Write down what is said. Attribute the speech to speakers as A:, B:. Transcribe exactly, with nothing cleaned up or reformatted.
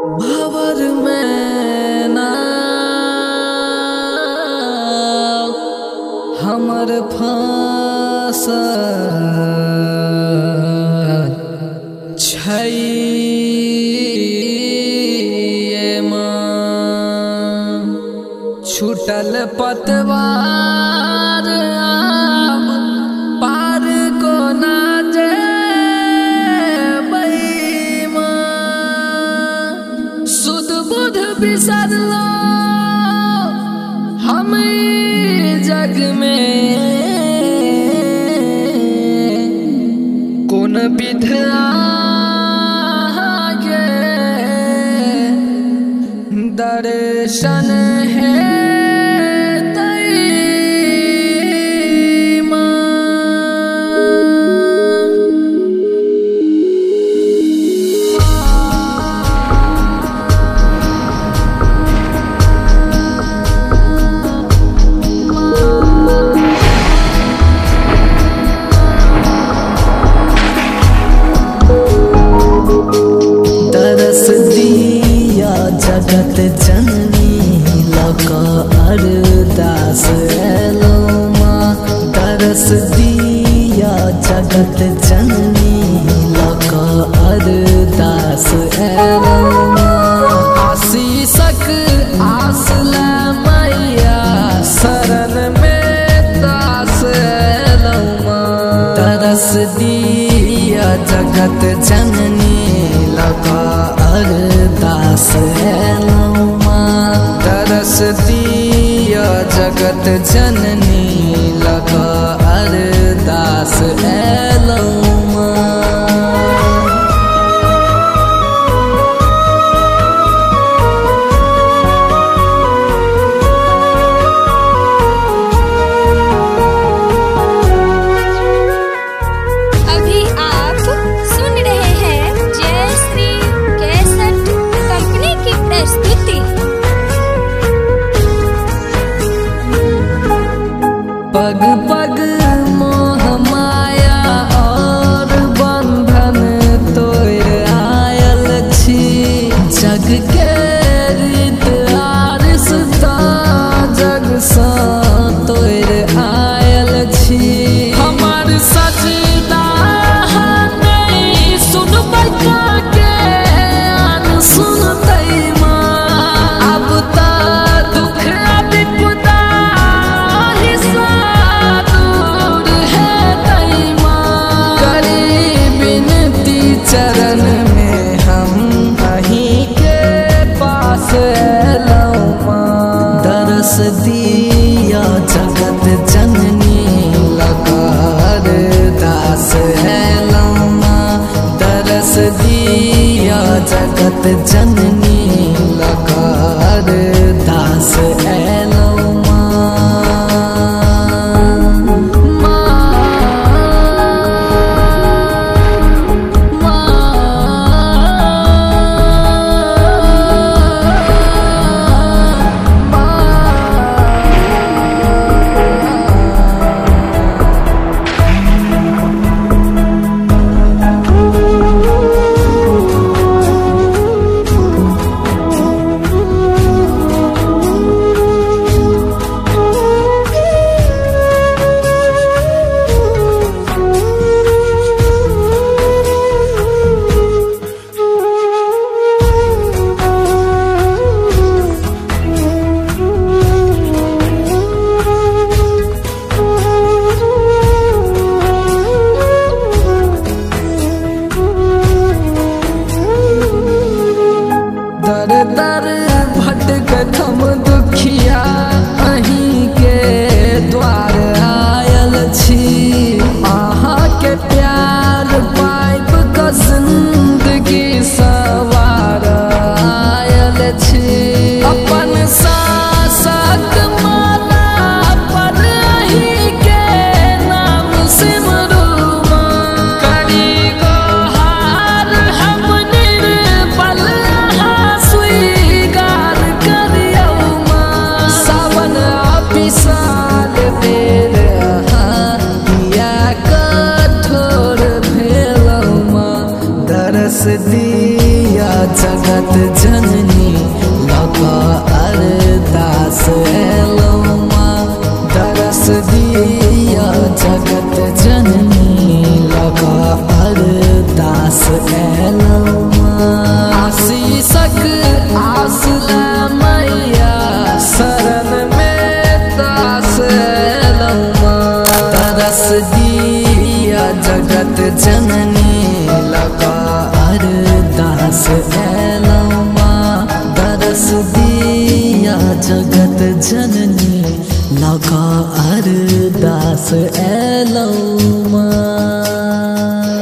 A: भंवर में ना हमर फांसल छै ये माँ। छूटल पतवार आब पार को ना जेबै माँ। सुध बुध बिसरलो हम जग में कोन विधा के दर्शन है जगत जननी लका अरदास एलो माँ। दरस दिया जगत जननी लका अरदास एलो माँ। आशीषक आस ले मैया शरण में दास एलो माँ। दरस दिया जगत जननी लका अरदास एलो माँ। दरस दिया जगत जननी लका अरदास एलो माँ। पग पग मोह माया और बंधन तोड़ आयल छी। जग के रीत आरिसता जग सा तोड़ आयल छी। हमर सजदा नहीं सुनबै के आन सुनतै माँ। अब ता दुख विपदा चरण में हम अहीं के पास एलो माँ। दरस दिया जगत जननी लका अरदास एलो माँ। दरस दिया जगत जननी लका अरदास एलो दिया जगत जननी लगा अरदास एलौमा दरस दिया जगत जननी लगा अरदास एलौमा आशीषक आस ले मैया शरण में दास एलौमा दरस दिया जगत जननी लगा अरदास एलौमा दरस दिया जगत जननी लगा अरदास एलौमा।